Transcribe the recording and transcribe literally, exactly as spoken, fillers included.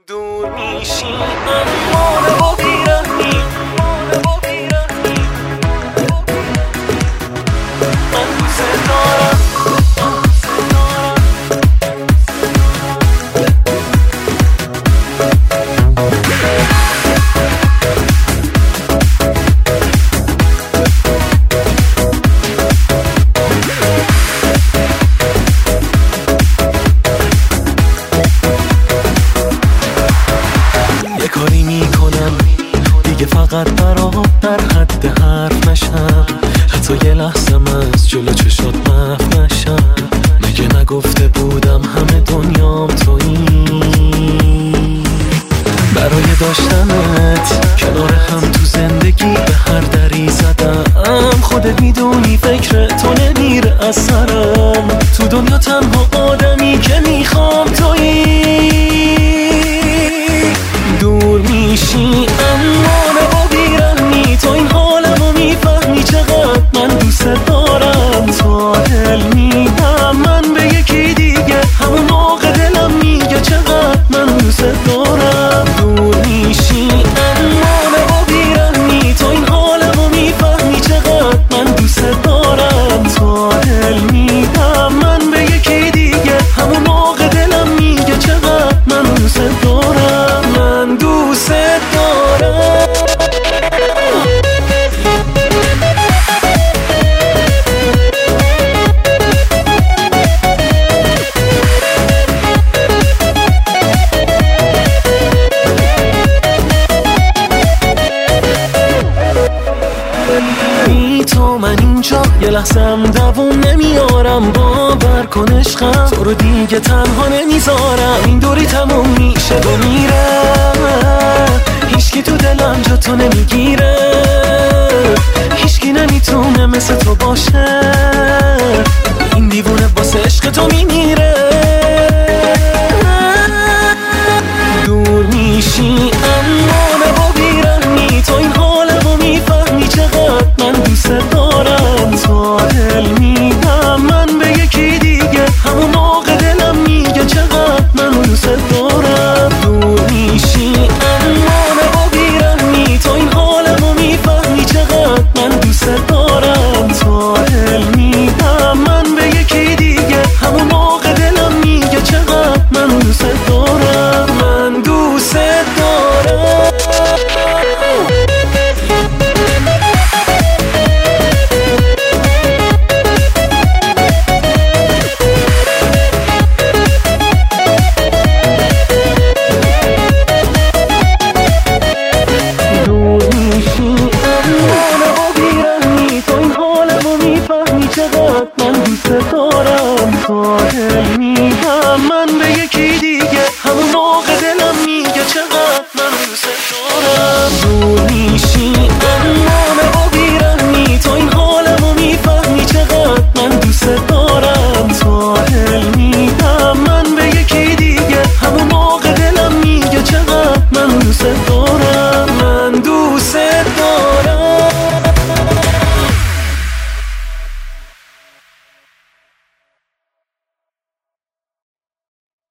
دور میشی اما با بیرحمی با بیرحمی من دوست دارم کاری میکنم دیگه فقط برات در حد حرف نشم، حتی یه لحظه از جلو چشات محو نشم. مگه نگفته بودم همه دنیام تویی؟ برای داشتنت کنار هم تو زندگی به هر دری زدم. خودت میدونی فکر تو نمیره از سرم. تو دنیا تنها آدمی که میخوام تویی. دور میشی اما نه با بیرحمی، تو این حالمو میفهمی چقدر من دوست دارم. تو دل میدم من به یکی دیگه، همون موقع دلم میگه چقدر من دوست دارم. دور میشی اما نه با بیرحمی، تو این حالمو میفهمی چقدر من دوست دارم. تو دل میدم من به یکی دیگه، همون موقع دلم میگه چقدر من دوست دارم. من دوست دارم. بی تو من اینجا یه لحظم دووم نمیارم. باور کن عشقم تو رو دیگه تنها نمیذارم. این دوری تموم میشه و میره، هیچکی تو دلم جا تو نمیگیره. هیچکی نمیتونه مثل تو باشه، این دیوونه واسه عشق تو میمیره. دور میشی اما نه با بیرحمی، تو این حالمو میفهمی چقدر من دوست دارم. تو دل میدم من به یکی دیگه، همون موقع دلم میگه چقدر من دوست دارم. دور میشی اما نه با بیرحمی، تو این حالمو میفهمی چقدر من دوست دارم. تو دل میدم من به یکی دیگه، همون موقع دلم میگه چقدر من دوست دارم. من دوست دارم. چقدر من دوست دارم. تو دل میدم من به یکی دیگه، همون موقع دلم میگه چقدر من دوست دارم. دور میشی اما نه با بیرحمی، تو این حالمو میفهمی چقدر من دوست دارم. تو دل میدم من به یکی دیگه، همون موقع دلم میگه چقدر من دوست دارم.